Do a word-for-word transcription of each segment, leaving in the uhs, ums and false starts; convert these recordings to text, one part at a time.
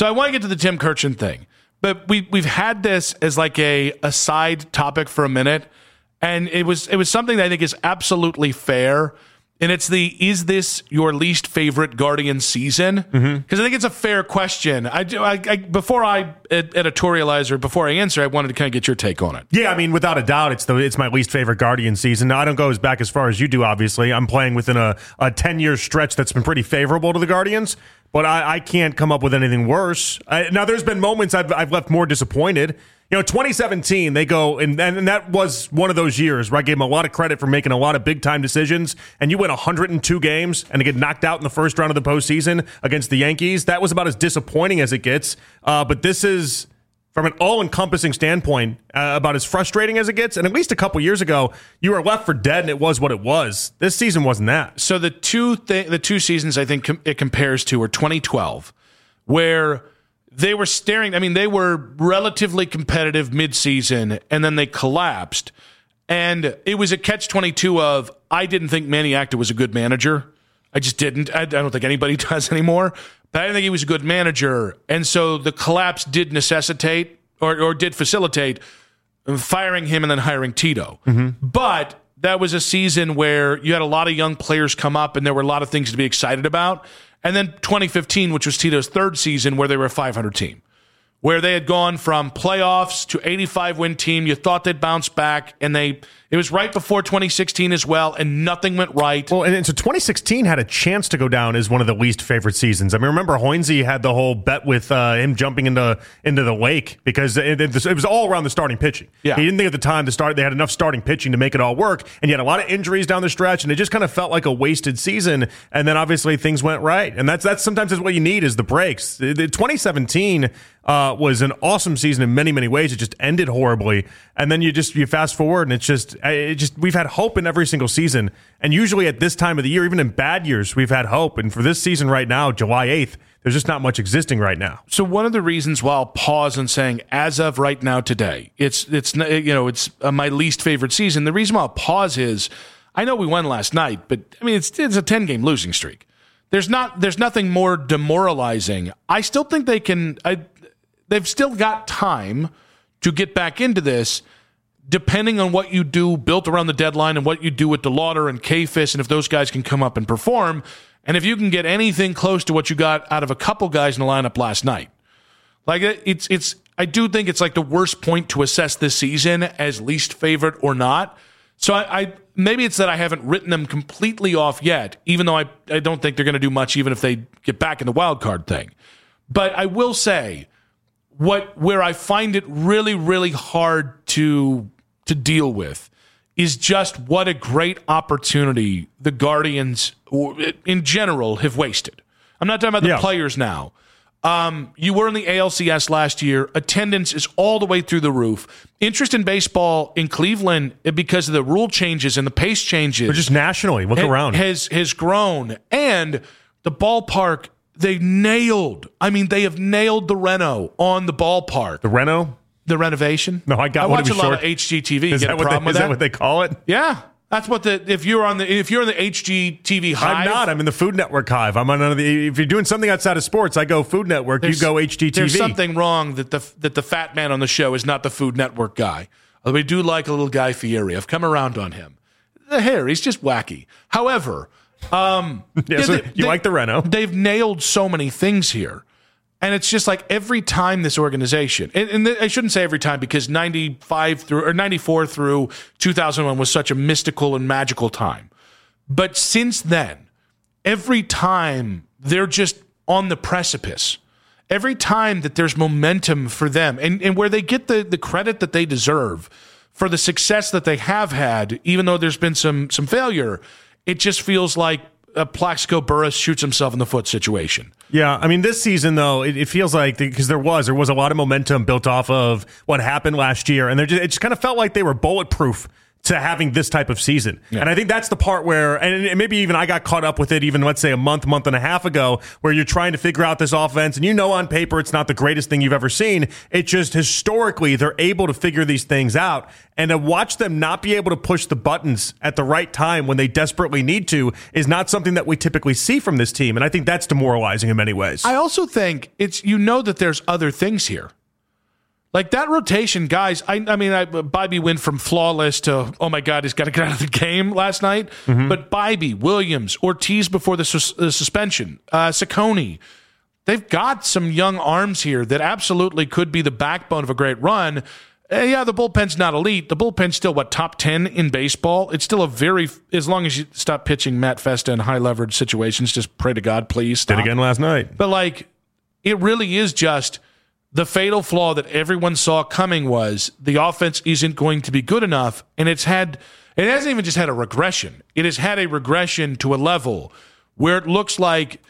So I want to get to the Tim Kurkjian thing, but we we've had this as like a, a side topic for a minute, and it was it was something that I think is absolutely fair. And it's the, is this your least favorite Guardians season? Because mm-hmm. I think it's a fair question. I, I, I Before I editorialize or before I answer, I wanted to kind of get your take on it. Yeah, I mean, without a doubt, it's the it's my least favorite Guardians season. Now, I don't go as back as far as you do, obviously. I'm playing within a, a ten-year stretch that's been pretty favorable to the Guardians, but I, I can't come up with anything worse. I, now, there's been moments I've, I've left more disappointed. You know, twenty seventeen, they go, and, and that was one of those years where I gave them a lot of credit for making a lot of big-time decisions, and you win one hundred two games and to get knocked out in the first round of the postseason against the Yankees. That was about as disappointing as it gets, uh, but this is, from an all-encompassing standpoint, uh, about as frustrating as it gets, and at least a couple years ago, you were left for dead, and it was what it was. This season wasn't that. So the two, th- the two seasons I think com- it compares to are twenty twelve, where they were staring. I mean, they were relatively competitive midseason, and then they collapsed. And it was a catch twenty-two of, I didn't think Manny Acta was a good manager. I just didn't. I, I don't think anybody does anymore. But I didn't think he was a good manager. And so the collapse did necessitate, or, or did facilitate, firing him and then hiring Tito. Mm-hmm. But that was a season where you had a lot of young players come up, and there were a lot of things to be excited about. And then twenty fifteen, which was Tito's third season, where they were a five hundred team, where they had gone from playoffs to eighty-five win team. You thought they'd bounce back, and they it was right before twenty sixteen as well, and nothing went right. Well, and, and so twenty sixteen had a chance to go down as one of the least favorite seasons. I mean, remember Hoynesy had the whole bet with uh, him jumping into into the lake because it, it, it was all around the starting pitching. Yeah. He didn't think at the time to start they had enough starting pitching to make it all work, and you had a lot of injuries down the stretch, and it just kind of felt like a wasted season. And then obviously things went right, and that's that's sometimes is what you need is the breaks. The, the twenty seventeen uh, was an awesome season in many many ways. It just ended horribly, and then you just you fast forward, and it's just it just we've had hope in every single season, and usually at this time of the year, even in bad years, we've had hope. And for this season right now, July eighth, there's just not much existing right now. So one of the reasons why I'll pause and saying, as of right now today, it's it's you know it's uh, my least favorite season. The reason why I'll pause is I know we won last night, but I mean it's it's a ten game losing streak. There's not there's nothing more demoralizing. I still think they can. I, they've still got time to get back into this, depending on what you do built around the deadline and what you do with DeLauder and Kayfis, and if those guys can come up and perform. And if you can get anything close to what you got out of a couple guys in the lineup last night, like it's, it's, I do think it's like the worst point to assess this season as least favorite or not. So I, I maybe it's that I haven't written them completely off yet, even though I, I don't think they're going to do much, even if they get back in the wild card thing. But I will say what, where I find it really, really hard to, to deal with is just what a great opportunity the Guardians in general have wasted. I'm not talking about the yeah. players now. Um, you were in the A L C S last year. Attendance is all the way through the roof. Interest in baseball in Cleveland, because of the rule changes and the pace changes, but just nationally, look ha- around, has has grown. And the ballpark, they nailed. I mean, they have nailed the reno on the ballpark. The reno? The renovation? No, I got I one. watch a lot short. of H G T V. Is, that what, they, is that? that what they call it? Yeah. That's what the if you're on the if you're in the H G T V hive. I'm not. I'm in the Food Network hive. I'm on the. If you're doing something outside of sports, I go Food Network. You go H G T V. There's something wrong that the that the fat man on the show is not the Food Network guy. Although we do like a little Guy Fieri. I've come around on him. The hair, he's just wacky. However, um, yeah, so they, you they, like the reno? They've nailed so many things here. And it's just like every time this organization, and, and I shouldn't say every time because ninety-five through or ninety-four through two thousand one was such a mystical and magical time. But since then, every time they're just on the precipice, every time that there's momentum for them and, and where they get the, the credit that they deserve for the success that they have had, even though there's been some some failure, it just feels like a Plaxico Burress shoots himself in the foot situation. Yeah, I mean, this season, though, it, it feels like, because there was, there was a lot of momentum built off of what happened last year, and just, it just kind of felt like they were bulletproof to having this type of season. Yeah. And I think that's the part where, and maybe even I got caught up with it even, let's say, a month, month and a half ago, where you're trying to figure out this offense, and you know on paper it's not the greatest thing you've ever seen. It just, historically, they're able to figure these things out. And to watch them not be able to push the buttons at the right time when they desperately need to is not something that we typically see from this team. And I think that's demoralizing in many ways. I also think it's, you know that there's other things here. Like that rotation, guys, I, I mean, I, Bybee went from flawless to, oh my God, he's got to get out of the game last night. Mm-hmm. But Bybee, Williams, Ortiz before the, sus- the suspension, uh, Ciccone, they've got some young arms here that absolutely could be the backbone of a great run. Uh, yeah, the bullpen's not elite. The bullpen's still, what, top ten in baseball? It's still a very, as long as you stop pitching Matt Festa in high leverage situations, just pray to God, please stop. Did again last night. But like, it really is just, the fatal flaw that everyone saw coming was the offense isn't going to be good enough, and it's had it hasn't even just had a regression. It has had a regression to a level where it looks like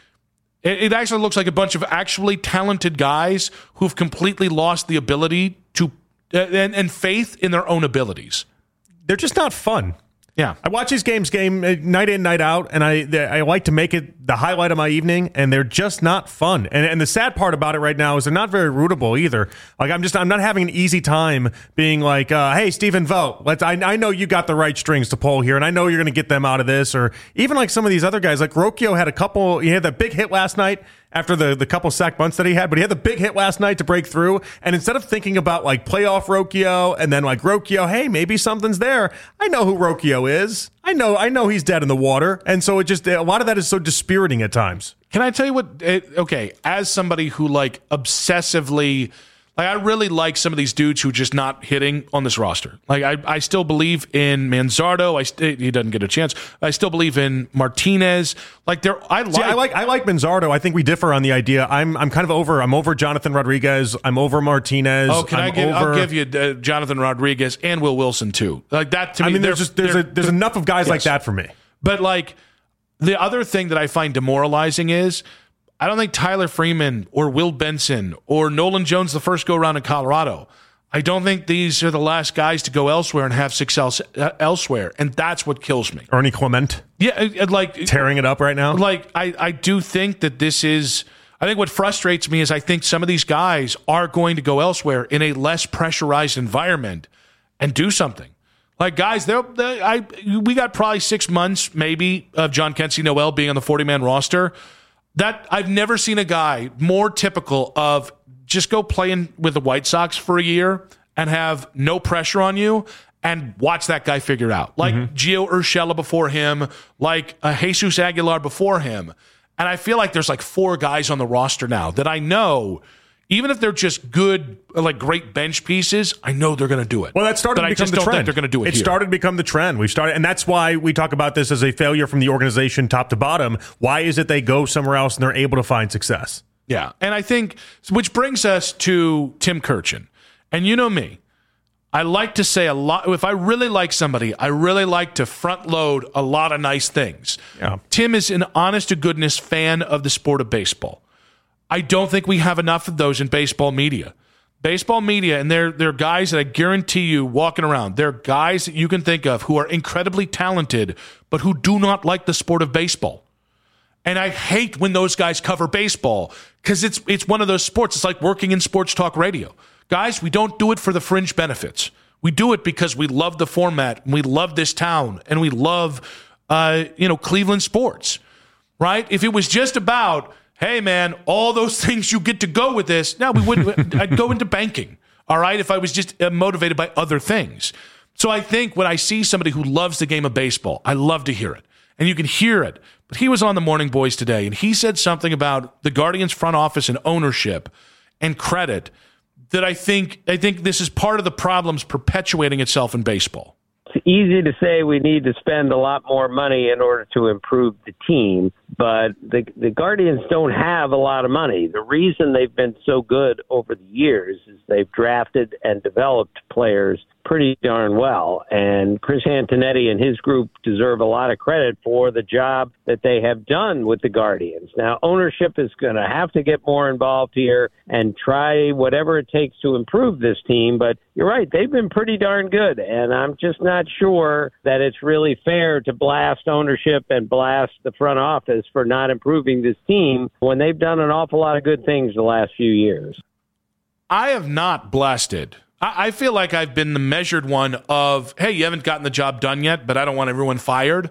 it actually looks like a bunch of actually talented guys who've completely lost the ability to uh, and, and faith in their own abilities. They're just not fun. Yeah, I watch these games game night in, night out, and I I like to make it the highlight of my evening, and they're just not fun. And and the sad part about it right now is they're not very rootable either. Like I'm just I'm not having an easy time being like, uh, hey, Stephen Vogt, let's I I know you got the right strings to pull here, and I know you're going to get them out of this. Or even like some of these other guys, like Rocchio had a couple. He had that big hit last night after the, the couple sack bunts that he had, but he had the big hit last night to break through. And instead of thinking about like playoff Rocchio and then like Rocchio, hey, maybe something's there. I know who Rocchio is. I know, I know he's dead in the water. And so it just, a lot of that is so dispiriting at times. Can I tell you what, it, okay, as somebody who like obsessively, like I really like some of these dudes who are just not hitting on this roster. Like I, I still believe in Manzardo. I st- he doesn't get a chance. I still believe in Martinez. Like there, I like. See, I like. I like Manzardo. I think we differ on the idea. I'm. I'm kind of over. I'm over Jonathan Rodriguez. I'm over Martinez. Oh, can I'm I give? Over, I'll give you uh, Jonathan Rodriguez and Will Wilson too. Like that to me. I mean, there's just there's a, there's enough of guys yes. like that for me. But like the other thing that I find demoralizing is, I don't think Tyler Freeman or Will Benson or Nolan Jones the first go around in Colorado. I don't think these are the last guys to go elsewhere and have success elsewhere, and that's what kills me. Ernie Clement, yeah, like tearing it up right now. Like I, I do think that this is. I think what frustrates me is I think some of these guys are going to go elsewhere in a less pressurized environment and do something. Like guys, they're, they, I we got probably six months maybe of John Kensey Noel being on the forty-man roster. That I've never seen a guy more typical of just go playing with the White Sox for a year and have no pressure on you and watch that guy figure it out. Like mm-hmm. Gio Urshela before him, like uh, Jesus Aguilar before him. And I feel like there's like four guys on the roster now that I know, even if they're just good, like great bench pieces, I know they're going to do it. Well, that started but to become I just the don't trend. Think they're going to do it. It here. started to become the trend. We started, and that's why we talk about this as a failure from the organization, top to bottom. Why is it they go somewhere else and they're able to find success? Yeah, and I think, which brings us to Tim Kurkjian. And you know me, I like to say a lot. If I really like somebody, I really like to front load a lot of nice things. Yeah. Tim is an honest to goodness fan of the sport of baseball. I don't think we have enough of those in baseball media. Baseball media, and they're, they're guys that I guarantee you walking around, they're guys that you can think of who are incredibly talented, but who do not like the sport of baseball. And I hate when those guys cover baseball because it's it's one of those sports. It's like working in sports talk radio. Guys, we don't do it for the fringe benefits. We do it because we love the format, and we love this town, and we love uh, you know Cleveland sports, right? If it was just about, hey, man, all those things you get to go with this, no, we wouldn't. I'd go into banking, all right, if I was just uh, motivated by other things. So I think when I see somebody who loves the game of baseball, I love to hear it. And you can hear it. But he was on the Morning Boys today, and he said something about the Guardians front office and ownership and credit that I think I think this is part of the problems perpetuating itself in baseball. It's easy to say we need to spend a lot more money in order to improve the team, but the the Guardians don't have a lot of money. The reason they've been so good over the years is they've drafted and developed players pretty darn well. And Chris Antonetti and his group deserve a lot of credit for the job that they have done with the Guardians. Now, ownership is going to have to get more involved here and try whatever it takes to improve this team. But you're right, they've been pretty darn good. And I'm just not sure that it's really fair to blast ownership and blast the front office for not improving this team when they've done an awful lot of good things the last few years. I have not blasted. I, I feel like I've been the measured one of, hey, you haven't gotten the job done yet, but I don't want everyone fired.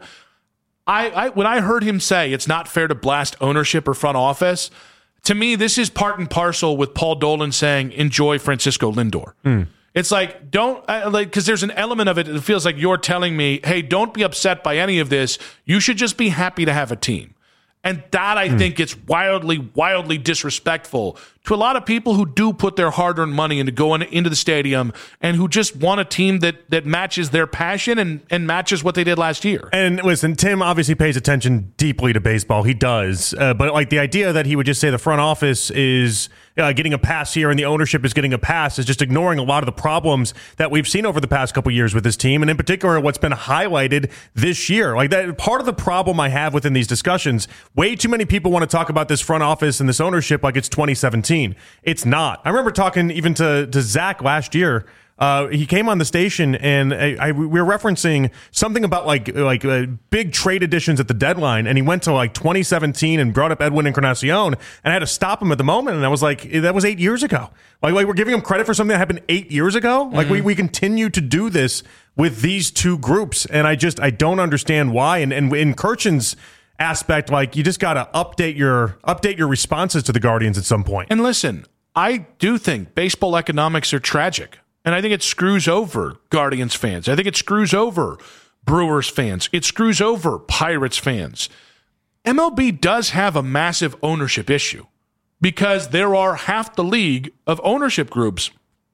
I, I when I heard him say it's not fair to blast ownership or front office, to me, this is part and parcel with Paul Dolan saying, enjoy Francisco Lindor. Mm. It's like, don't, uh, like, because there's an element of it, it feels like you're telling me, hey, don't be upset by any of this. You should just be happy to have a team. And that, I mm. think, is wildly, wildly disrespectful to a lot of people who do put their hard-earned money into going into the stadium and who just want a team that that matches their passion and, and matches what they did last year. And listen, Tim obviously pays attention deeply to baseball. He does. Uh, but like the idea that he would just say the front office is uh, getting a pass here and the ownership is getting a pass is just ignoring a lot of the problems that we've seen over the past couple years with this team, and in particular what's been highlighted this year. Like that, part of the problem I have within these discussions, way too many people want to talk about this front office and this ownership like it's twenty seventeen. It's not. I remember talking even to, to Zach last year. Uh, he came on the station and I, I, we were referencing something about like like uh, big trade additions at the deadline, and he went to like twenty seventeen and brought up Edwin Encarnacion, and I had to stop him at the moment, and I was like, that was eight years ago. Like, like we're giving him credit for something that happened eight years ago. Mm-hmm. Like we, we continue to do this with these two groups, and I just I don't understand why. And and in Kirchin's aspect, like you just got to update your update your responses to the Guardians at some point. And listen, I do think baseball economics are tragic, and I think it screws over Guardians fans. I think it screws over Brewers fans. It screws over Pirates fans. M L B does have a massive ownership issue because there are half the league of ownership groups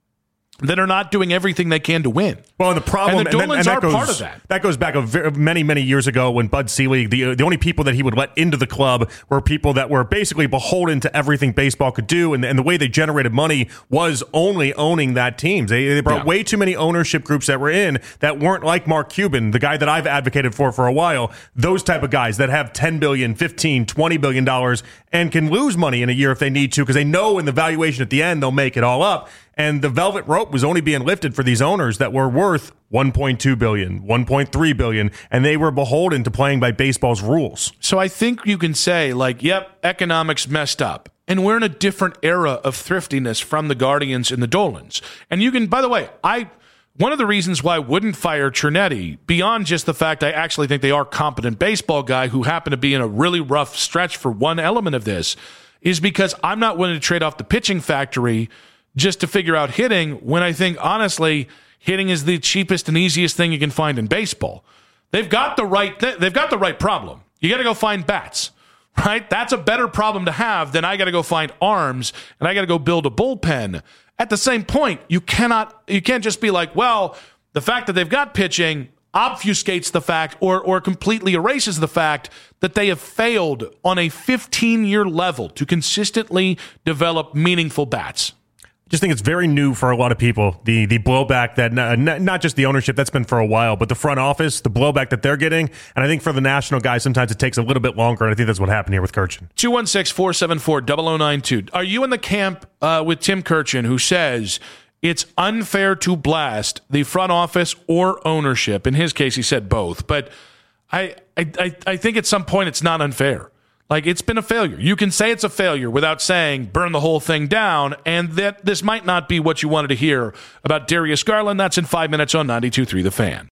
that are not doing everything they can to win. Well, and the problem, and the Dolans and, and that are goes, part of that. That goes back a very, many, many years ago when Bud Selig, the the only people that he would let into the club were people that were basically beholden to everything baseball could do, and, and the way they generated money was only owning that team. They, they brought yeah. way too many ownership groups that were in that weren't like Mark Cuban, the guy that I've advocated for for a while, those type of guys that have ten billion dollars, fifteen, twenty billion dollars and can lose money in a year if they need to because they know in the valuation at the end they'll make it all up. And the velvet rope was only being lifted for these owners that were worth one point two billion dollars, one point three billion dollars, and they were beholden to playing by baseball's rules. So I think you can say, like, yep, economics messed up. And we're in a different era of thriftiness from the Guardians and the Dolans. And you can, by the way, I one of the reasons why I wouldn't fire Cernetti, beyond just the fact I actually think they are competent baseball guy who happened to be in a really rough stretch for one element of this, is because I'm not willing to trade off the pitching factory just to figure out hitting when I think, honestly, hitting is the cheapest and easiest thing you can find in baseball. They've got the right th- they've got the right problem. You got to go find bats, right? That's a better problem to have than I got to go find arms and I got to go build a bullpen. At the same point, you cannot you can't just be like, well, the fact that they've got pitching obfuscates the fact or or completely erases the fact that they have failed on a fifteen-year level to consistently develop meaningful bats. Just think it's very new for a lot of people. The the blowback that not, not just the ownership, that's been for a while, but the front office, the blowback that they're getting. And I think for the national guys, sometimes it takes a little bit longer. And I think that's what happened here with Kirchin. two one six, four seven four, zero zero nine two. Are you in the camp uh, with Tim Kirchin, who says it's unfair to blast the front office or ownership? In his case, he said both. But I I I think at some point it's not unfair. Like, it's been a failure. You can say it's a failure without saying burn the whole thing down, and that this might not be what you wanted to hear about Darius Garland. That's in five minutes on ninety-two point three The Fan.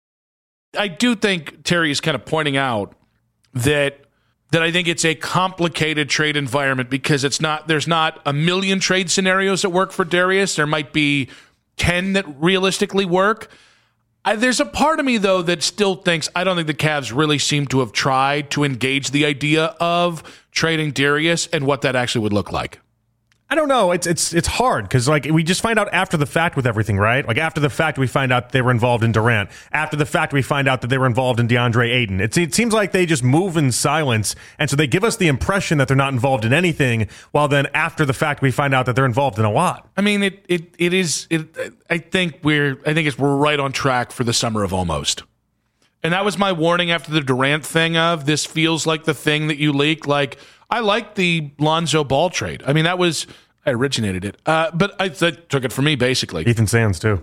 I do think Terry is kind of pointing out that that I think it's a complicated trade environment because it's not there's not a million trade scenarios that work for Darius. There might be ten that realistically work. I, there's a part of me, though, that still thinks I don't think the Cavs really seem to have tried to engage the idea of trading Darius and what that actually would look like. I don't know. It's it's it's hard because like we just find out after the fact with everything, right? Like after the fact, we find out they were involved in Durant. After the fact, we find out that they were involved in DeAndre Ayton. It, it seems like they just move in silence, and so they give us the impression that they're not involved in anything. While then, after the fact, we find out that they're involved in a lot. I mean, it it it is. It, I think we're. I think it's we're right on track for the summer of almost. And that was my warning after the Durant thing. Of this feels like the thing that you leaked. Like. I like the Lonzo Ball trade. I mean, that was, I originated it. Uh, but I that took it from me, basically. Ethan Sands, too.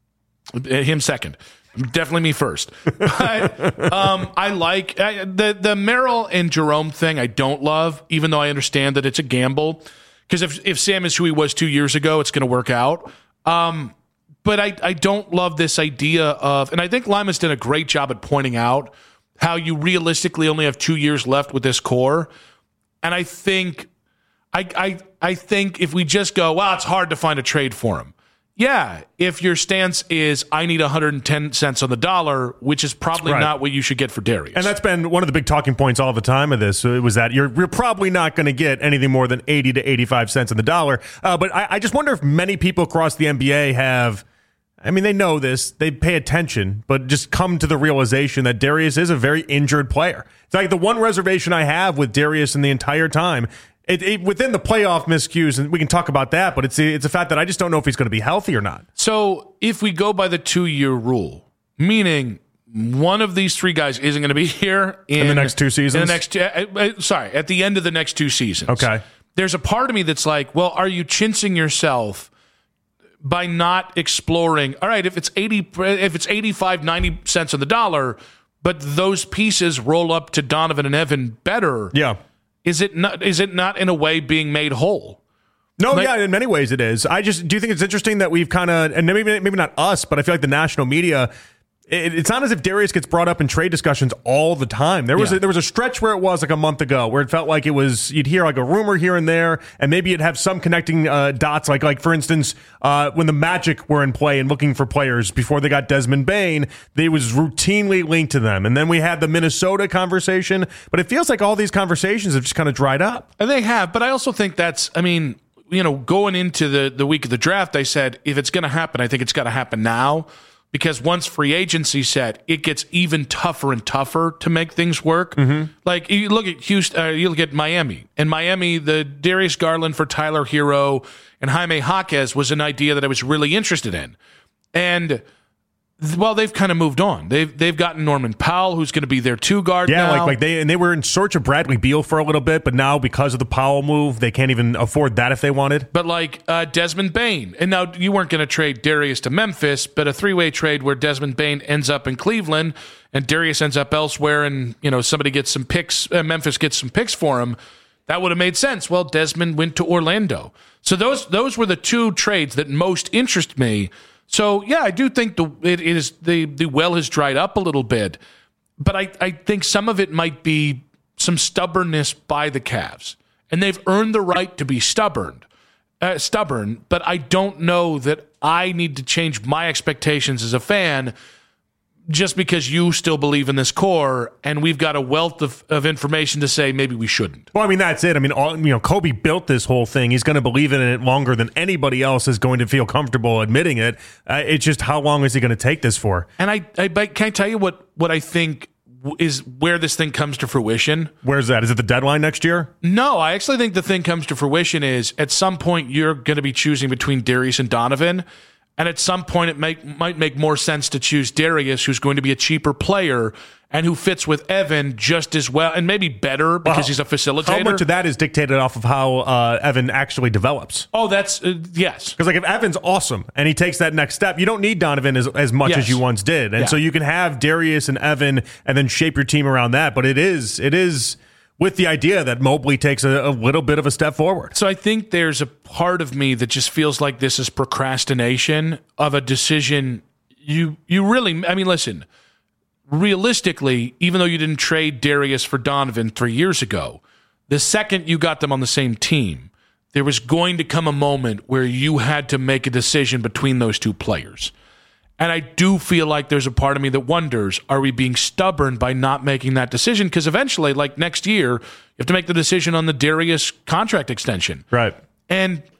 Him second. Definitely me first. But, um, I like I, the, the Merrill and Jerome thing I don't love, even though I understand that it's a gamble. Because if, if Sam is who he was two years ago, it's going to work out. Um, but I, I don't love this idea of, and I think Lima's done a great job at pointing out how you realistically only have two years left with this core. And I think, I, I I think if we just go, well, it's hard to find a trade for him. Yeah, if your stance is I need one hundred ten cents on the dollar, which is probably right. not what you should get for Darius. And that's been one of the big talking points all the time of this. It was that you're you're probably not going to get anything more than eighty to eighty-five cents on the dollar. Uh, but I, I just wonder if many people across the N B A have. I mean, they know this, they pay attention, but just come to the realization that Darius is a very injured player. It's like the one reservation I have with Darius in the entire time, it, it, within the playoff miscues, and we can talk about that, but it's it's a fact that I just don't know if he's going to be healthy or not. So if we go by the two-year rule, meaning one of these three guys isn't going to be here in, in the next two seasons? In the next, uh, uh, sorry, at the end of the next two seasons. Okay. There's a part of me that's like, well, are you chincing yourself by not exploring, all right, if it's eighty, if it's eighty-five, ninety cents on the dollar, but those pieces roll up to Donovan and Evan better. Yeah. Is it not, is it not in a way being made whole? No, like, yeah, in many ways it is. I just do you think it's interesting that we've kind of, and maybe maybe not us, but I feel like the national media, it, it's not as if Darius gets brought up in trade discussions all the time. There was yeah. a, there was a stretch where it was like a month ago where it felt like it was you'd hear like a rumor here and there, and maybe you'd have some connecting uh, dots. Like like for instance, uh, when the Magic were in play and looking for players before they got Desmond Bane, they was routinely linked to them. And then we had the Minnesota conversation, but it feels like all these conversations have just kind of dried up. And they have, but I also think that's, I mean, you know, going into the the week of the draft, I said if it's going to happen, I think it's got to happen now. Because once free agency set, it gets even tougher and tougher to make things work. Mm-hmm. Like you look at Houston, uh, you look at Miami. In Miami, the Darius Garland for Tyler Hero and Jaime Jaquez was an idea that I was really interested in. And well, they've kind of moved on. They've they've gotten Norman Powell, who's going to be their two guard. Yeah, now. like like they and they were in search of Bradley Beal for a little bit, but now because of the Powell move, they can't even afford that if they wanted. But like uh, Desmond Bane, and now you weren't going to trade Darius to Memphis, but a three-way trade where Desmond Bane ends up in Cleveland and Darius ends up elsewhere, and you know somebody gets some picks, uh, Memphis gets some picks for him. That would have made sense. Well, Desmond went to Orlando, so those those were the two trades that most interest me. So, yeah, I do think the it is the, the well has dried up a little bit, but I, I think some of it might be some stubbornness by the Cavs, and they've earned the right to be stubborn, uh, stubborn. But I don't know that I need to change my expectations as a fan just because you still believe in this core, and we've got a wealth of, of information to say maybe we shouldn't. Well, I mean, that's it. I mean, all, you know, Kobe built this whole thing. He's going to believe in it longer than anybody else is going to feel comfortable admitting it. Uh, it's just how long is he going to take this for? And I, I can I tell you what, what I think is where this thing comes to fruition? Where's that? Is it the deadline next year? No, I actually think the thing comes to fruition is at some point you're going to be choosing between Darius and Donovan. And at some point, it make, might make more sense to choose Darius, who's going to be a cheaper player and who fits with Evan just as well, and maybe better because well, he's a facilitator. How much of that is dictated off of how uh, Evan actually develops? Oh, that's, uh, yes. Because like if Evan's awesome and he takes that next step, you don't need Donovan as, as much yes. as you once did. And yeah. so you can have Darius and Evan and then shape your team around that. But it is, it is... with the idea that Mobley takes a, a little bit of a step forward. So I think there's a part of me that just feels like this is procrastination of a decision. You you really, I mean, listen, realistically, even though you didn't trade Darius for Donovan three years ago, the second you got them on the same team, there was going to come a moment where you had to make a decision between those two players. And I do feel like there's a part of me that wonders, are we being stubborn by not making that decision? Because eventually, like next year, you have to make the decision on the Darius contract extension. Right. And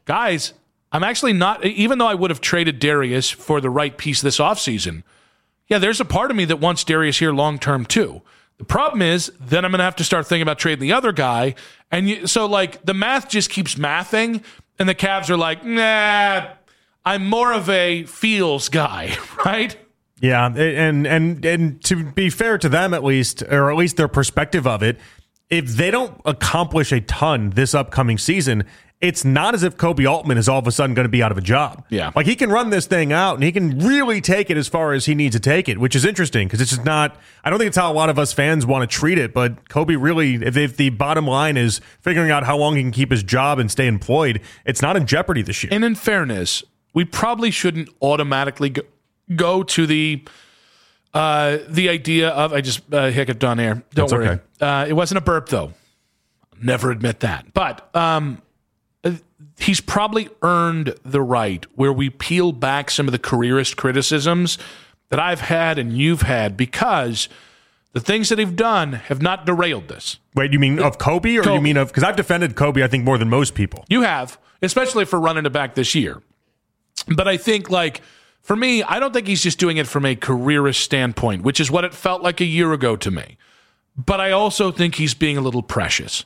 guys, I'm actually not, even though I would have traded Darius for the right piece this offseason, yeah, there's a part of me that wants Darius here long-term too. The problem is, then I'm going to have to start thinking about trading the other guy. And you, so, like, the math just keeps mathing, and the Cavs are like, nah, I'm more of a feels guy, right? Yeah, and and and to be fair to them, at least, or at least their perspective of it, if they don't accomplish a ton this upcoming season, it's not as if Koby Altman is all of a sudden going to be out of a job. Yeah. Like, he can run this thing out, and he can really take it as far as he needs to take it, which is interesting, because it's just not, I don't think it's how a lot of us fans want to treat it, but Kobe really, if, if the bottom line is figuring out how long he can keep his job and stay employed, it's not in jeopardy this year. And in fairness, we probably shouldn't automatically go, go to the uh, the idea of, I just uh, hiccuped on air. Don't That's worry. okay. Uh, it wasn't a burp, though. Never admit that. But um, he's probably earned the right where we peel back some of the careerist criticisms that I've had and you've had, because the things that he've done have not derailed this. Wait, you mean of Kobe, or Kobe. you mean of, because I've defended Kobe, I think, more than most people. You have, especially for running it back this year. But I think, like, for me, I don't think he's just doing it from a careerist standpoint, which is what it felt like a year ago to me. But I also think he's being a little precious.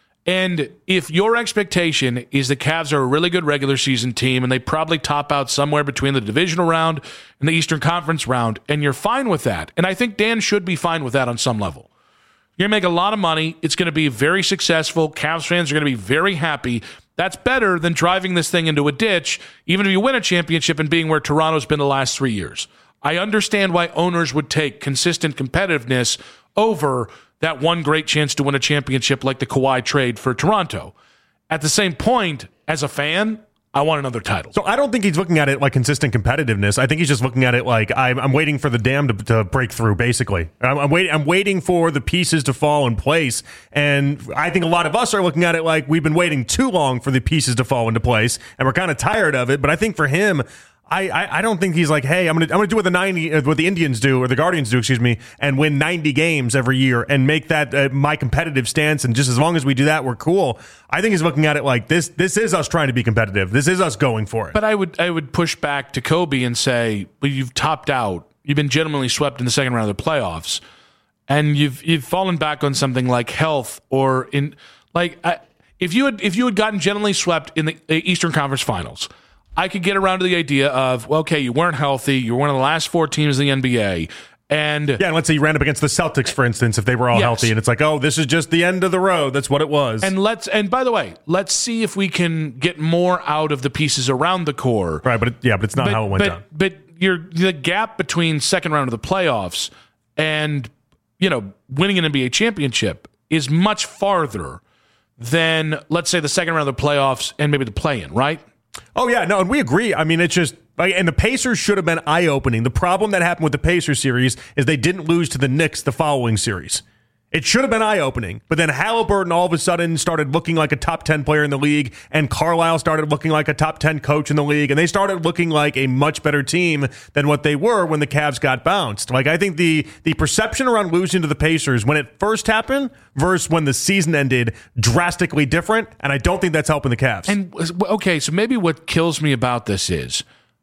And if your expectation is the Cavs are a really good regular season team and they probably top out somewhere between the divisional round and the Eastern Conference round, and you're fine with that, and I think Dan should be fine with that on some level. You're going to make a lot of money. It's going to be very successful. Cavs fans are going to be very happy. That's better than driving this thing into a ditch, even if you win a championship and being where Toronto's been the last three years. I understand why owners would take consistent competitiveness over that one great chance to win a championship like the Kawhi trade for Toronto. At the same point, as a fan, I want another title. So I don't think he's looking at it like consistent competitiveness. I think he's just looking at it like I'm, I'm waiting for the dam to, to break through, basically. I'm, I'm, wait, I'm waiting for the pieces to fall in place. And I think a lot of us are looking at it like we've been waiting too long for the pieces to fall into place, and we're kind of tired of it. But I think for him, I, I, I don't think he's like, hey, I'm gonna I'm gonna do what the ninety uh, what the Indians do, or the Guardians do, excuse me, and win ninety games every year and make that uh, my competitive stance. And just as long as we do that, we're cool. I think he's looking at it like this. This is us trying to be competitive. This is us going for it. But I would I would push back to Kobe and say, well, you've topped out. You've been gentlemanly swept in the second round of the playoffs, and you've you've fallen back on something like health, or in like I, if you had if you had gotten gentlemanly swept in the Eastern Conference Finals, I could get around to the idea of, well, okay, you weren't healthy. You were one of the last four teams in the N B A. And yeah, and let's say you ran up against the Celtics, for instance, if they were all yes. healthy, and it's like, oh, this is just the end of the road. That's what it was. And let's and by the way, let's see if we can get more out of the pieces around the core. Right, but it, yeah, but it's not but, how it went but, down. But you're, the gap between second round of the playoffs and, you know, winning an N B A championship is much farther than, let's say, the second round of the playoffs and maybe the play-in, right? Oh, yeah, no, and we agree. I mean, it's just, like, and the Pacers should have been eye-opening. The problem that happened with the Pacers series is they didn't lose to the Knicks the following series. It should have been eye-opening, but then Halliburton all of a sudden started looking like a top ten player in the league, and Carlisle started looking like a top ten coach in the league, and they started looking like a much better team than what they were when the Cavs got bounced. Like, I think the the perception around losing to the Pacers when it first happened versus when the season ended, drastically different, and I don't think that's helping the Cavs. And, okay, so maybe what kills me about this is,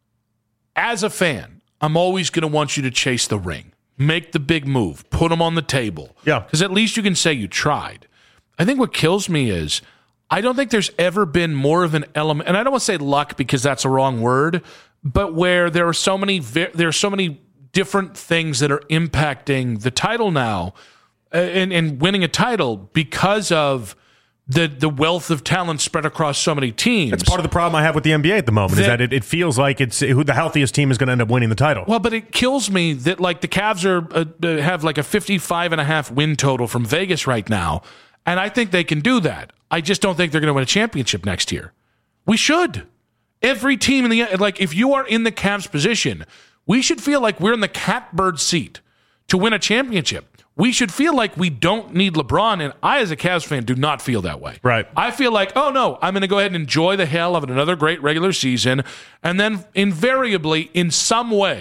as a fan, I'm always going to want you to chase the ring. Make the big move. Put them on the table. Yeah. Because at least you can say you tried. I think what kills me is I don't think there's ever been more of an element, and I don't want to say luck because that's a wrong word, but where there are so many there are so many different things that are impacting the title now uh, and, and winning a title because of the the wealth of talent spread across so many teams. That's part of the problem I have with the N B A at the moment, that, is that it, it feels like it's who the healthiest team is going to end up winning the title. Well, but it kills me that, like, the Cavs are uh, have like a fifty-five and a half win total from Vegas right now, and I think they can do that. I just don't think they're going to win a championship next year. We should. Every team in the, like, if you are in the Cavs position, we should feel like we're in the catbird seat to win a championship. We should feel like we don't need LeBron, and I, as a Cavs fan, do not feel that way. Right. I feel like, oh, no, I'm going to go ahead and enjoy the hell of another great regular season, and then invariably, in some way,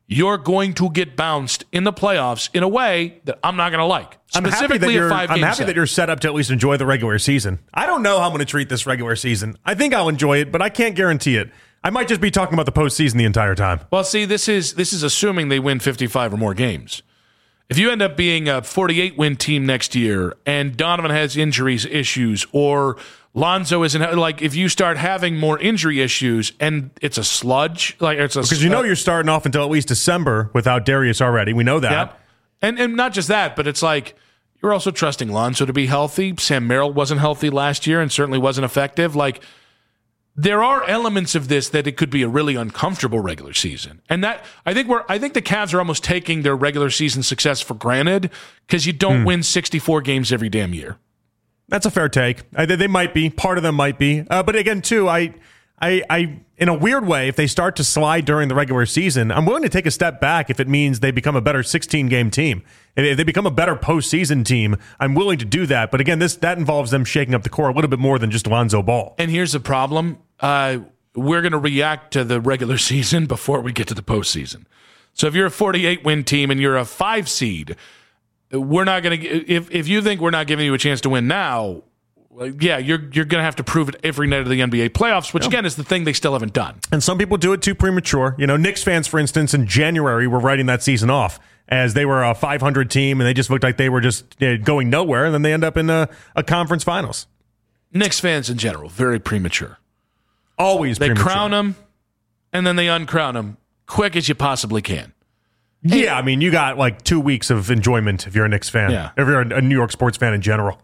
you're going to get bounced in the playoffs in a way that I'm not going to like. I'm happy that Specifically you're, a five I'm game happy set. that you're set up to at least enjoy the regular season. I don't know how I'm going to treat this regular season. I think I'll enjoy it, but I can't guarantee it. I might just be talking about the postseason the entire time. Well, see, this is this is assuming they win fifty-five or more games. If you end up being a forty-eight win team next year and Donovan has injuries issues or Lonzo isn't, like, if you start having more injury issues and it's a sludge, like it's a Because you know you're starting off until at least December without Darius already. We know that. Yep. And and not just that, but it's like you're also trusting Lonzo to be healthy. Sam Merrill wasn't healthy last year and certainly wasn't effective. Like, there are elements of this that it could be a really uncomfortable regular season. And that I think we're I think the Cavs are almost taking their regular season success for granted because you don't Hmm. win sixty-four games every damn year. That's a fair take. I, they might be. Part of them might be. Uh, but again, too, I, I, I, in a weird way, if they start to slide during the regular season, I'm willing to take a step back if it means they become a better sixteen-game team. If they become a better postseason team, I'm willing to do that. But again, this that involves them shaking up the core a little bit more than just Lonzo Ball. And here's the problem. Uh, we're going to react to the regular season before we get to the postseason. So if you're a forty-eight win team and you're a five seed, we're not going to. If if you think we're not giving you a chance to win now, yeah, you're you're going to have to prove it every night of the N B A playoffs, which again is the thing they still haven't done. And some people do it too premature. You know, Knicks fans, for instance, in January were writing that season off as they were a five hundred team and they just looked like they were just you know, going nowhere, and then they end up in a, a conference finals. Knicks fans in general, very premature. Always They premature. crown them, and then they uncrown them quick as you possibly can. Yeah, I mean, you got like two weeks of enjoyment if you're a Knicks fan. Yeah. If you're a New York sports fan in general.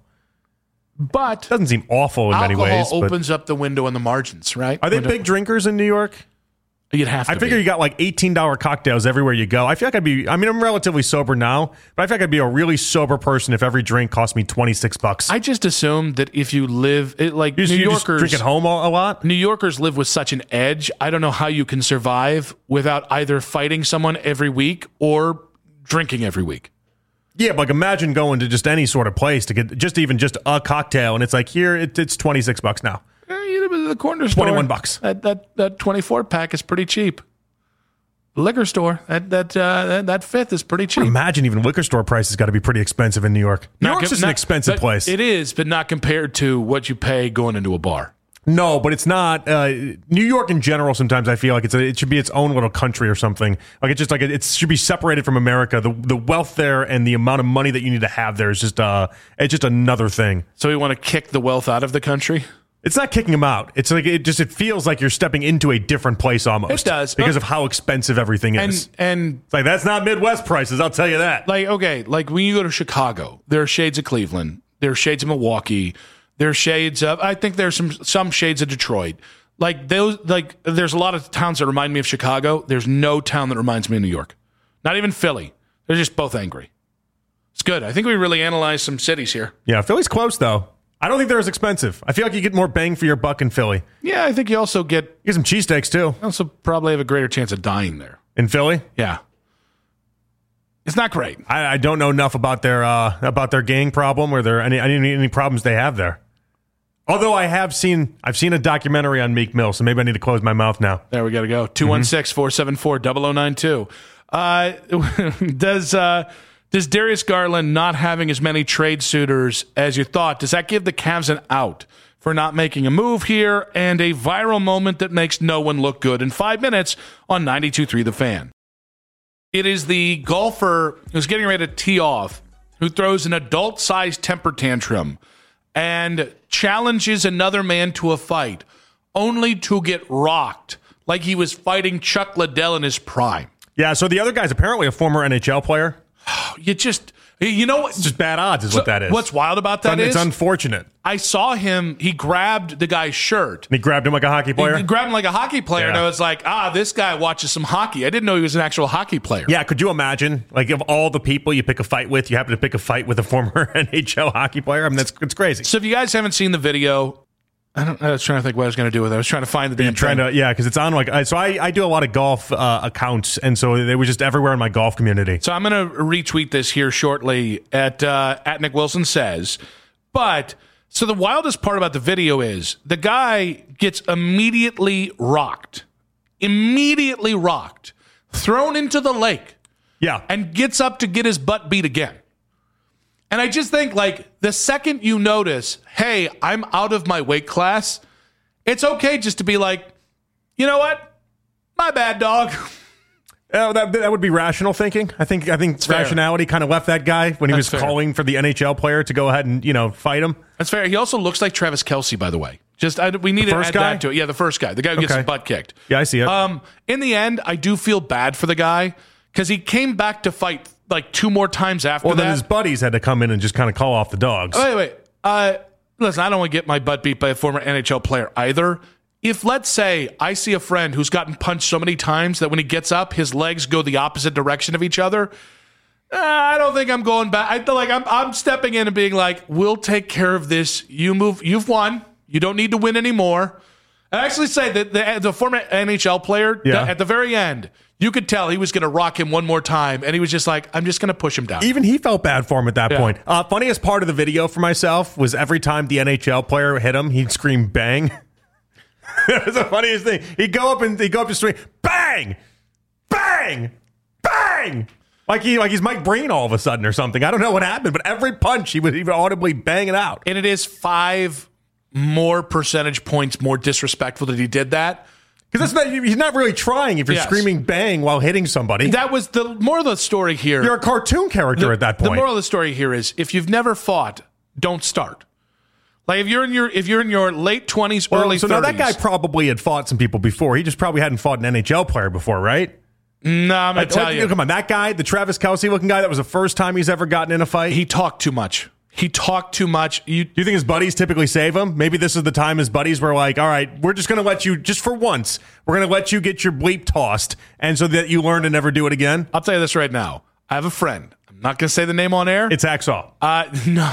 But Doesn't seem awful in many alcohol ways. but- opens up the window on the margins, right? Are they Window- big drinkers in New York? You'd have to I figure be. you got like eighteen dollars cocktails everywhere you go. I feel like I'd be, I mean, I'm relatively sober now, but I feel like I'd be a really sober person if every drink cost me twenty-six bucks. I just assume that if you live it, like you just, New you just Yorkers, drink at home a, a lot? New Yorkers live with such an edge. I don't know how you can survive without either fighting someone every week or drinking every week. Yeah, but like imagine going to just any sort of place to get just even just a cocktail, and it's like, here, it, it's twenty-six bucks now. Eh, you know, the corner store, twenty-one bucks. That that that twenty-four pack is pretty cheap. Liquor store, that that uh, that, that fifth is pretty cheap. Imagine even liquor store prices got to be pretty expensive in New York. New Not York's com- just an not- expensive but place. It is, but not compared to what you pay going into a bar. No, but it's not. Uh, New York in general, sometimes I feel like it's a, it should be its own little country or something. Like it's just like it, it should be separated from America. The the wealth there and the amount of money that you need to have there is just uh it's just another thing. So we want to kick the wealth out of the country. It's not kicking them out. It's like it just it feels like you're stepping into a different place almost. It does. because of how expensive everything is. And and It's like that's not Midwest prices. I'll tell you that. like okay, like when you go to Chicago, there are shades of Cleveland, there are shades of Milwaukee, there are shades of I think there's some some shades of Detroit. Like those, like there's a lot of towns that remind me of Chicago. There's no town that reminds me of New York. Not even Philly. They're just both angry. It's good. I think we really analyzed some cities here. Yeah, Philly's close though. I don't think they're as expensive. I feel like you get more bang for your buck in Philly. Yeah, I think you also get You get some cheesesteaks too you also probably have a greater chance of dying there. in Philly. Yeah. It's not great. I, I don't know enough about their uh, about their gang problem or their any, any any problems they have there. Although I have seen I've seen a documentary on Meek Mill, so maybe I need to close my mouth now. There we got to go. two one six, four seven four, zero zero nine two. Uh, does uh, does Darius Garland not having as many trade suitors as you thought, does that give the Cavs an out for not making a move here and a viral moment that makes no one look good in five minutes on ninety-two point three The Fan? It is the golfer who's getting ready to tee off who throws an adult-sized temper tantrum and challenges another man to a fight only to get rocked like he was fighting Chuck Liddell in his prime. Yeah, so the other guy's apparently a former N H L player. You just, you know what? It's just bad odds is what that is. What's wild about that it's is unfortunate. I saw him, he grabbed the guy's shirt. And he grabbed him like a hockey player? He grabbed him like a hockey player, Yeah. and I was like, ah, this guy watches some hockey. I didn't know he was an actual hockey player. Yeah, could you imagine? Like, of all the people you pick a fight with, you happen to pick a fight with a former N H L hockey player? I mean, that's it's crazy. So if you guys haven't seen the video, I don't. I was trying to think what I was going to do with it. I was trying to find the damn Trying thing. to, yeah, because it's on like, I- so I, I do a lot of golf uh, accounts, and so they were just everywhere in my golf community. So I'm going to retweet this here shortly at uh, at Nick Wilson Says. But so the wildest part about the video is the guy gets immediately rocked, immediately rocked. thrown into the lake, Yeah. and gets up to get his butt beat again. And I just think, like, the second you notice, hey, I'm out of my weight class, it's okay just to be like, you know what? My bad, dog. Oh, that, that would be rational thinking. I think I think fair. rationality kind of left that guy when he That's was fair. calling for the N H L player to go ahead and, you know, fight him. That's fair. He also looks like Travis Kelce, by the way. Just I, we need to first add guy? that to it. Yeah, the first guy, the guy who gets Okay. his butt kicked. Yeah, I see it. Um, in the end, I do feel bad for the guy because he came back to fight like two more times after well, that. then his buddies had to come in and just kind of call off the dogs. Wait, wait. Uh, listen, I don't want to get my butt beat by a former N H L player either. If, let's say, I see a friend who's gotten punched so many times that when he gets up, his legs go the opposite direction of each other, uh, I don't think I'm going back. I feel like I'm, I'm stepping in and being like, we'll take care of this. You move. You've won. You don't need to win anymore. I actually say that the, the former N H L player, Yeah. at the very end, you could tell he was going to rock him one more time, and he was just like, I'm just going to push him down. Even he felt bad for him at that Yeah. point. Uh, funniest part of the video for myself was every time the N H L player hit him, he'd scream bang. That was the funniest thing. He'd go up and he'd go up to swing, bang, bang, bang. Like he like he's Mike Breen all of a sudden or something. I don't know what happened, but every punch he would even audibly bang it out. And it is five more percentage points more disrespectful that he did that. Because that's not he's not really trying if you're Yes. screaming bang while hitting somebody. That was the moral of the story here. You're a cartoon character the, at that The point. moral of the story here is if you've never fought, don't start. Like if you're in your if you're in your late twenties, Well, early so thirties. now that guy probably had fought some people before. He just probably hadn't fought an N H L player before, right? No, I'm gonna Like, tell like, you, Come on, that guy, the Travis Kelce looking guy, that was the first time he's ever gotten in a fight. he talked too much. He talked too much. You Do you think his buddies typically save him? Maybe this is the time his buddies were like, all right, we're just going to let you, just for once, we're going to let you get your bleep tossed, and so that you learn to never do it again? I'll tell you this right now. I have a friend. I'm not gonna say the name on air. It's Hacksaw. uh, no.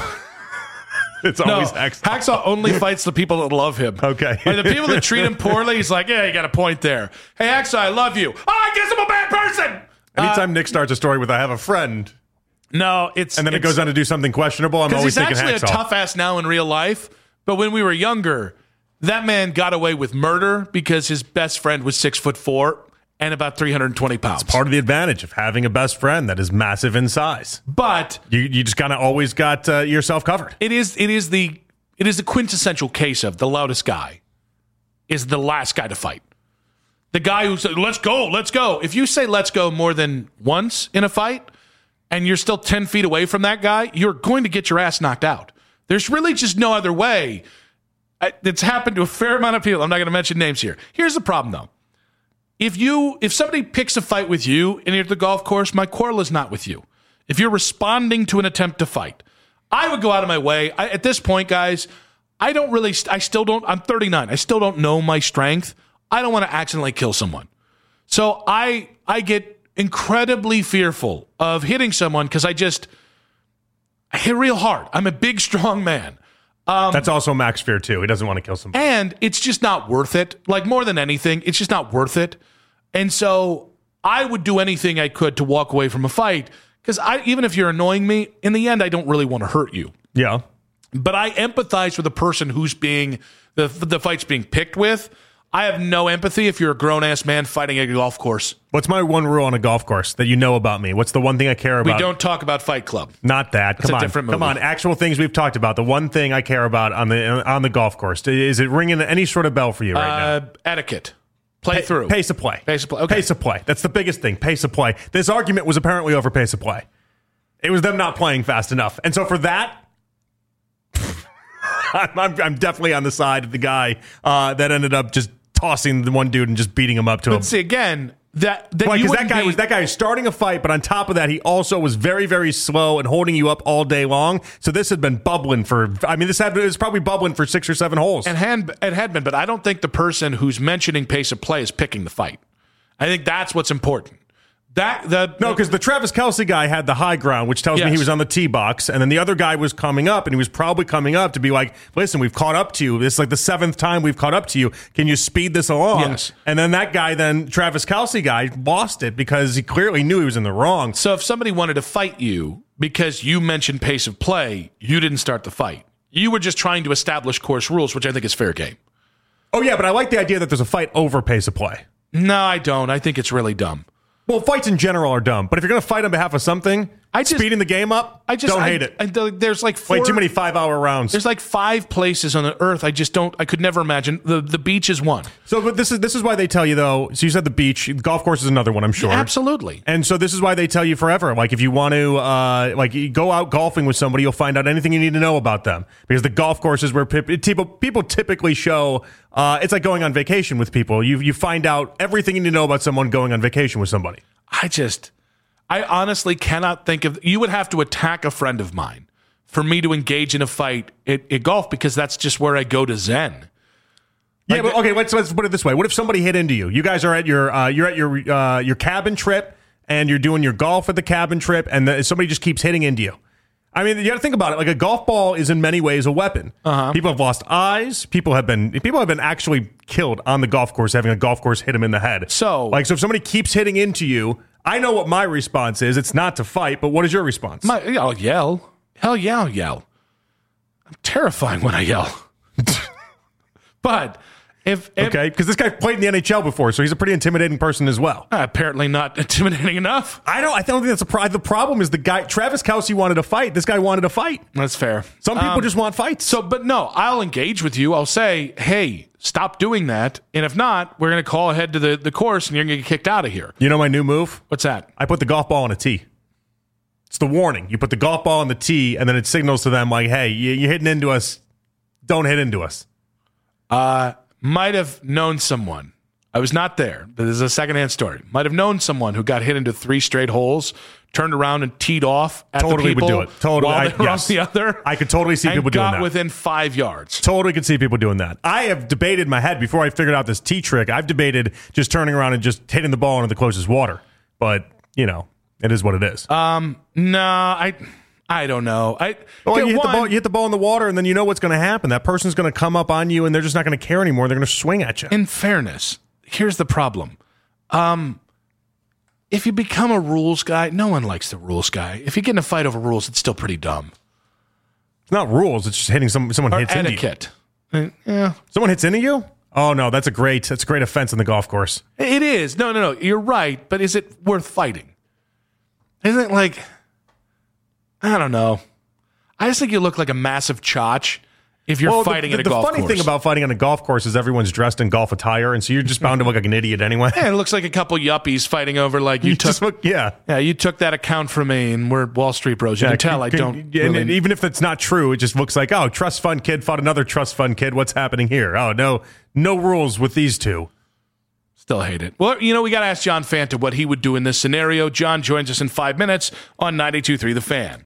It's No, always Hacksaw. Hacksaw only fights the people that love him. Okay. Like the people that treat him poorly, he's like, yeah, you got a point there. Hey, Hacksaw, I love you. Oh, I guess I'm a bad person. Anytime Nick starts a story with "I have a friend," No, it's and then it it's- goes on to do something questionable, I'm because always he's thinking actually Hacksaw. a tough ass now in real life. But when we were younger, that man got away with murder because his best friend was six foot four and about three hundred twenty pounds. Part of the advantage of having a best friend that is massive in size. But You you just kind of always got uh, yourself covered. it is it is the it is the quintessential case of the loudest guy is the last guy to fight. The guy who said, let's go, let's go. If you say let's go more than once in a fight and you're still ten feet away from that guy, you're going to get your ass knocked out. There's really just no other way. I- It's happened to a fair amount of people. I'm not going to mention names here. Here's the problem, though. If you if somebody picks a fight with you and you're at the golf course, my quarrel is not with you. If you're responding to an attempt to fight, I would go out of my way. I, at this point, guys, I don't really, I still don't, I'm thirty-nine. I still don't know my strength. I don't want to accidentally kill someone. So I I get incredibly fearful of hitting someone because I just, I hit real hard. I'm a big, strong man. That's also Max fear too. He doesn't want to kill somebody. And it's just not worth it. Like more than anything, it's just not worth it. And so I would do anything I could to walk away from a fight because I, even if you're annoying me, in the end, I don't really want to hurt you. Yeah. But I empathize with the person who's being the the fight's being picked with. I have no empathy if you're a grown ass man fighting at a golf course. What's my one rule on a golf course that you know about me? What's the one thing I care We about? don't talk about Fight Club. Not that. Come a on. different Come movie. on. Actual things we've talked about. The one thing I care about on the on the golf course. Is it ringing any sort of bell for you right now? Uh, etiquette. Play through. Pace of play. Pace of play. Okay. Pace of play. That's the biggest thing. Pace of play. This argument was apparently over pace of play. It was them not playing fast enough. And so for that, I'm, I'm, I'm definitely on the side of the guy uh, that ended up just tossing the one dude and just beating him up to him. But see, again, that, that Because you that wouldn't guy be- was that guy was starting a fight, but on top of that, he also was very, very slow and holding you up all day long. So this had been bubbling for. I mean, this had it was probably bubbling for six or seven holes. And had, it had been, but I don't think the person who's mentioning pace of play is picking the fight. I think that's what's important. That the No, because the Travis Kelce guy had the high ground, which tells me Yes. he was on the tee box, and then the other guy was coming up, and he was probably coming up to be like, "Listen, we've caught up to you. This is like the seventh time we've caught up to you. Can you speed this along?" Yes. And then that guy, then Travis Kelce guy, lost it because he clearly knew he was in the wrong. So if somebody wanted to fight you because you mentioned pace of play, you didn't start the fight. You were just trying to establish course rules, which I think is fair game. Oh yeah, but I like the idea that there's a fight over pace of play. No, I don't. I think it's really dumb. Well, fights in general are dumb, but if you're going to fight on behalf of something, I just, speeding the game up, I just don't I, hate it. I, there's like four, Wait, too many five-hour rounds. There's like five places on the earth I just don't. I could never imagine. The the beach is one. So, but this is this is why they tell you though. So you said the beach, golf course is another one, I'm sure. Yeah, absolutely. And so this is why they tell you forever. Like if you want to, uh, like you go out golfing with somebody, you'll find out anything you need to know about them because the golf course is where people people typically show. Uh, it's like going on vacation with people. You you find out everything you need to know about someone going on vacation with somebody. I just, I honestly cannot think of, you would have to attack a friend of mine for me to engage in a fight at, at golf because that's just where I go to zen. Yeah, like, but okay, let's, let's put it this way. What if somebody hit into you? You guys are at your, uh, you're at your, uh, your cabin trip and you're doing your golf at the cabin trip and the, somebody just keeps hitting into you. I mean, you got to think about it. Like a golf ball is in many ways a weapon. Uh-huh. People have lost eyes. People have been people have been actually killed on the golf course having a golf course hit them in the head. So, like, so if somebody keeps hitting into you, I know what my response is. It's not to fight, but what is your response? My, I'll yell. Hell yeah, I'll yell. I'm terrifying when I yell. But if, if okay, because this guy played in the N H L before, so he's a pretty intimidating person as well. Uh, apparently not intimidating enough. I don't. I don't think that's a problem. The problem is the guy Travis Kelce wanted to fight. This guy wanted to fight. That's fair. Some people um, just want fights. So, but no, I'll engage with you. I'll say, hey, stop doing that. And if not, we're going to call ahead to the, the course, and you're going to get kicked out of here. You know my new move? What's that? I put the golf ball on a tee. It's the warning. You put the golf ball on the tee, and then it signals to them like, hey, you, you're hitting into us. Don't hit into us. Uh. Might have known someone. I was not there, but this is a secondhand story. Might have known someone who got hit into three straight holes, turned around and teed off at totally the people would do it. Totally, while I, they were yes. on the other. I could totally see and people doing got that. within five yards. Totally could see people doing that. I have debated in my head before I figured out this tee trick. I've debated just turning around and just hitting the ball into the closest water. But, you know, it is what it is. Um, no, I... I don't know. I well, you hit, one, the ball, you hit the ball in the water, and then you know what's going to happen. That person's going to come up on you, and they're just not going to care anymore. They're going to swing at you. In fairness, here's the problem. Um, if you become a rules guy, no one likes the rules guy. If you get in a fight over rules, it's still pretty dumb. It's not rules. It's just hitting some, someone or hits etiquette. into you. Yeah. Someone hits into you? Oh, no, that's a great, that's a great offense in the golf course. It is. No, no, no. You're right, but is it worth fighting? Isn't it like... I don't know. I just think you look like a massive chotch if you're well, fighting the, the, at a golf course. The funny thing about fighting on a golf course is everyone's dressed in golf attire, and so you're just bound to look like an idiot anyway. Yeah, it looks like a couple yuppies fighting over like you, you took. Look, yeah, yeah, you took that account from me, and we're Wall Street bros. You yeah, can tell I can, don't. Yeah, really... and even if it's not true, it just looks like oh, trust fund kid fought another trust fund kid. What's happening here? Oh no, no rules with these two. Still hate it. Well, you know, we got to ask John Fanta what he would do in this scenario. John joins us in five minutes on ninety-two point three The Fan.